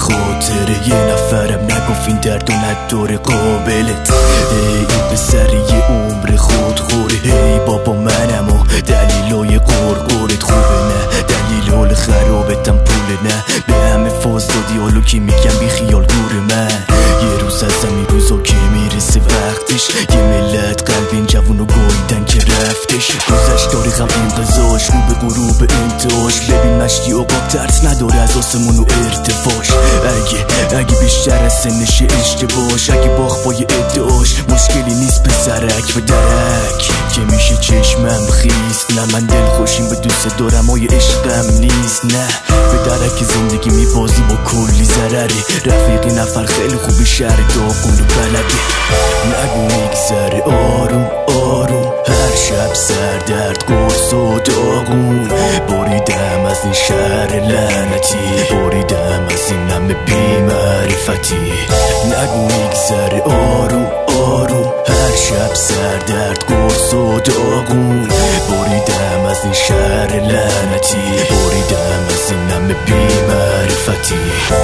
خاطره یه نفرم نگفت این درد و نداره قابلت. این پسر یه عمر خود خوره. هی بابا منم و دلیلای قرقورت خوبه نه دلیلال خرابتم پوله نه به همه فاز دادی حالو که میگم بی خیال دور من. یه روز از همین روزا که میرسه وقتش یه ملت قلب این جوونو گاییدن که رفتش. گذشت تاریخم انقضاش رو به غروب انتهاش. ببین مشتی آقا ترس نداره از آسمون و ارتفاعش. اگه بیشتر از سنش اشتباهش اگه باخت با یه ادعاش مشکلی نیست پسرک به درک که میشه چشمم خیست. نه من دل خوشیم به دوست دارم های عشقم نیست. نه به درک زندگی میبازی با کلی ضرری. رفیقی نفر خیلی خوبی شهر داغون و بلده. نگو میگذره آروم آروم هر شب سردرد قرص و داغون. بریدم از این شهر لعنتی بریدم از این همه بی‌معرفتی. نگو میگذره آروم آروم هر شب سردرد قرص و داغون. بریدم از این شهر لعنتی بریدم از این همه بی‌معرفتی.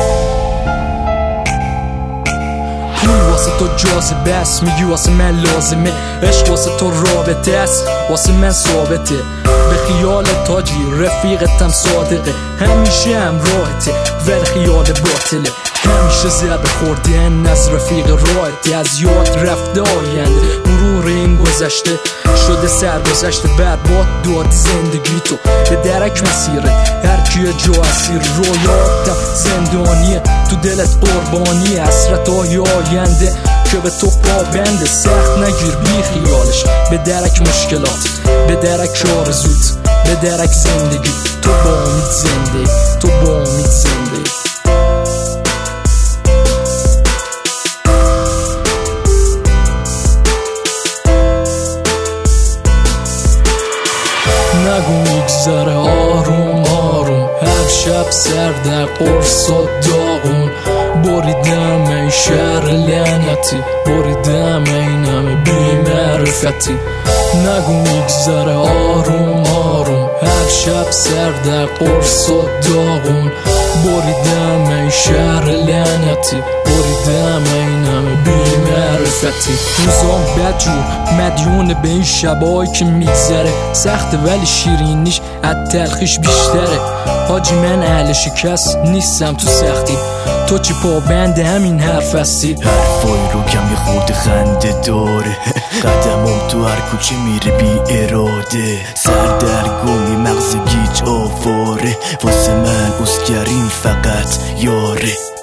پول واسه تو جاذبه است میگی واسه من لازمه. عشق واسه تو رابطه است واسه من ثابته. به خیال تاجی رفیقتم صادقه. همیشه همراهته ولی خیال باطله. همیشه زده خوردن از رفیق راحتی. از یاد رفته آینده مرور این گذشته شده سرگذشته برباد داد زندگی تو به درک مسیرت. هر کیه جا اسیر رویاتم زندانیه تو دلت قربانی حسرت های آینده که به تو پابنده. سخت نگیر بی خیالش به درک مشکلات به درک آرزوت به درک زندگی. تو با امید زنده تو با امید زنده. نگو میگذره آروم آروم هر شب سر در قرص و داغون. بریدم این شهر لعنتی بریدم این همه بی‌معرفتی. نگو میگذره آروم آروم هر شب سر در قرص و داغون. بریدم این شهر لعنتی بریدم این همه بی‌معرفتی. روزام بدجور مدیون به این شبایی که میگذره. سخته ولی شیرینیش از تلخیش بیشتره. حاجی من اهل شکست نیستم تو سختی. تو چی پابند همین حرف هستی. حرفای رو کم یه خورده خنده داره. قدمم تو هر کوچه میره بی اراده. سردرگمی مغز گیج آواره واسه من اسکرین فقط یاره.